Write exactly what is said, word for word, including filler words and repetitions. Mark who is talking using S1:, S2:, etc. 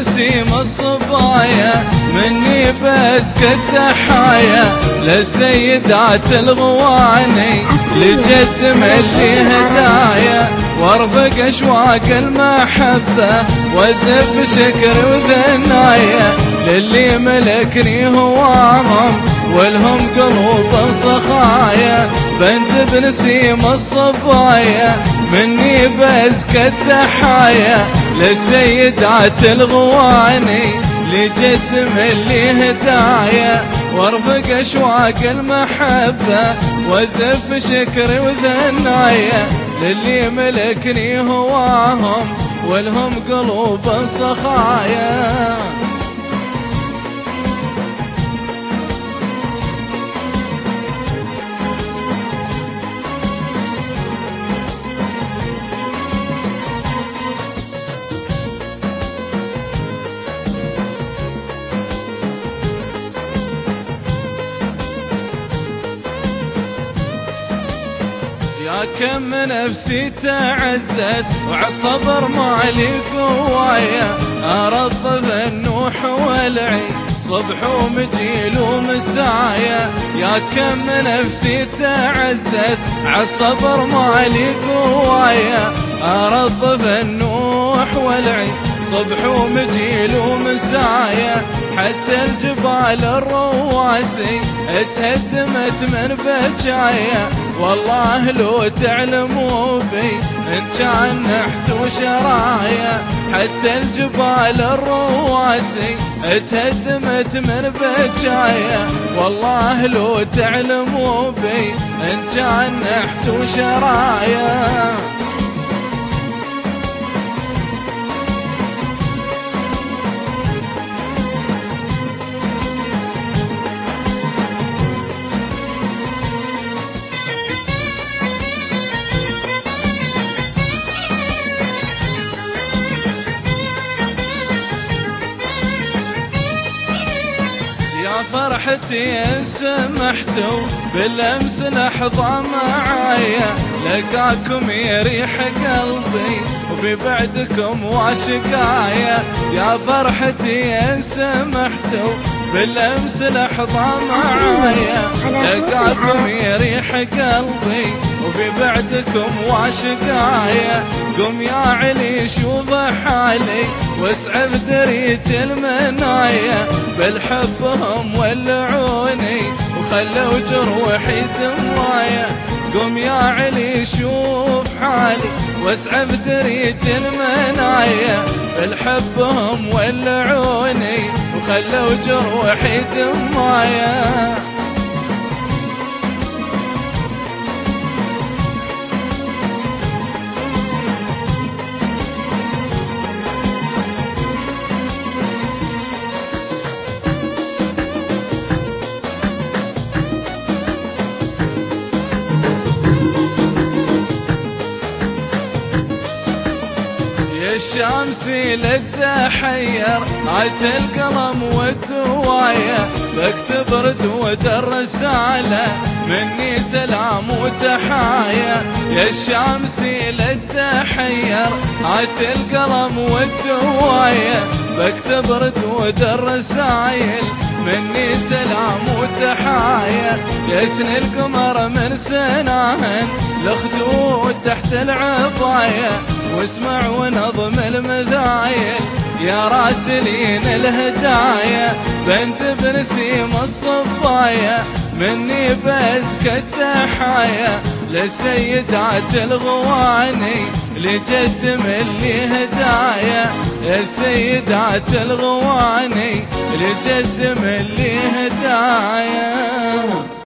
S1: بنسيم الصبايا مني بزكى التحايا للسيدات الغواني لجد ملي هدايا وارفق اشواق المحبة وازف شكر وذنايا للي ملكني هواهم ولهم قلوب صخايا بنت بنسيم الصبايا مني بزكى التحايا للسيدات الغواني لجد ملي هدايا وارفق اشواق المحبة وازف شكري وذنايا للي ملكني هواهم ولهم قلوب صخايا. يا كم نفسي تعزت وعالصبر مالي قوايا أرض النوح والعي صبح ومجيل ومسايا يا كم نفسي تعزت عالصبر مالي قوايا أرض النوح والعي صبح ومجيل ومسايا حتى الجبال الرواسي اتهدمت من بجايا والله لو تعلموا بي ان كان نحت وشرايا حتى الجبال الرواسي اتهدمت من بجايا والله لو تعلموا بي ان كان نحت وشرايا. فرحتي ان سمحتوا بالامس لحظة معايا لقاكم يريح قلبي وفي بعدكم واشقايا يا فرحتي ان سمحتوا بالامس لحظة معايا لقاكم يريح قلبي وفي بعدكم واشقايا قم يا علي شوف حالي واسعف دريج المنايا بالحبهم ولعوني وخلوا جروحي دمايا قم يا علي شوف حالي واسعف دريج المنايا بالحبهم ولعوني وخلوا جروحي دمايا. الشمسي للتحير عد القلم والدواية بكتب رد الرسالة مني سلام وتحايا يا الشمسي للتحير عد القلم والدواية بكتب رد الرسايل مني سلام وتحايا يا سن القمر من سناهن الخدود تحت العباية واسمع ونظم المذايل يا راسلين الهدايا بنت بنسيم الصبايا مني بزكى التحايا للسيدات الغواني لجد ملي هدايا السيدات الغواني لجد ملي هدايا.